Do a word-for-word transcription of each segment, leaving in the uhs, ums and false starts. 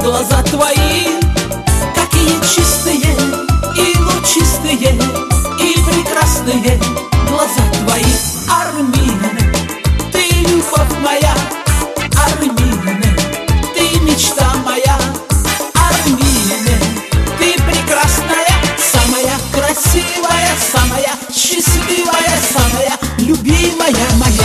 глаза твои, какие чистые и лучистые, и прекрасные глаза твои. Армина, ты любовь моя, Армина, ты мечта моя, Армина, ты прекрасная, самая красивая, самая счастливая, самая любимая моя.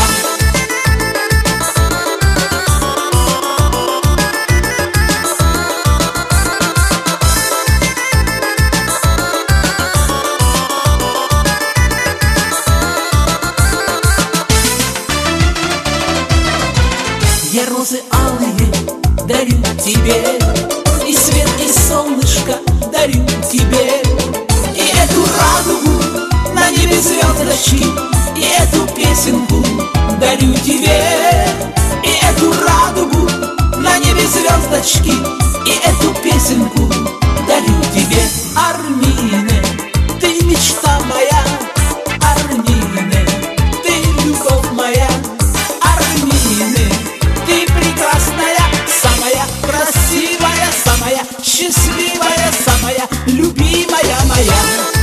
Я розы алые дарю тебе, и свет, и солнышко дарю тебе, и эту радугу на небе звездочки, и эту песенку дарю тебе, и эту радугу на небе звездочки, и эту песенку дарю тебе. Армина, ты мечта моя, Армина, ты любовь моя, Армина, ты прекрасная, самая красивая, самая счастливая, самая любимая моя.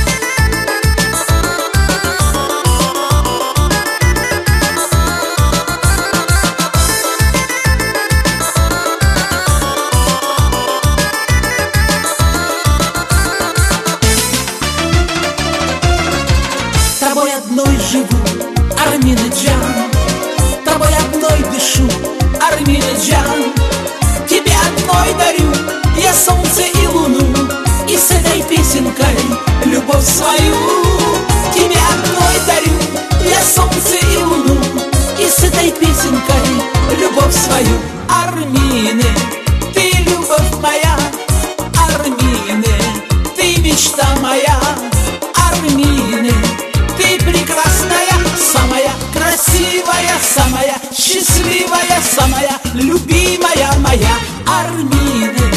Тобой одной живу, Армина Джан, тобой одной дышу, Армина Джан, тебе одной дарю я солнце и луну, и с этой песенкой любовь свою. Тебе одной дарю я солнце и луну, и с этой песенкой любовь свою. Армина, ты любовь моя, Армина, ты мечта моя, Армина, ты прекрасная, самая красивая, самая счастливая, самая любимая моя. Армина.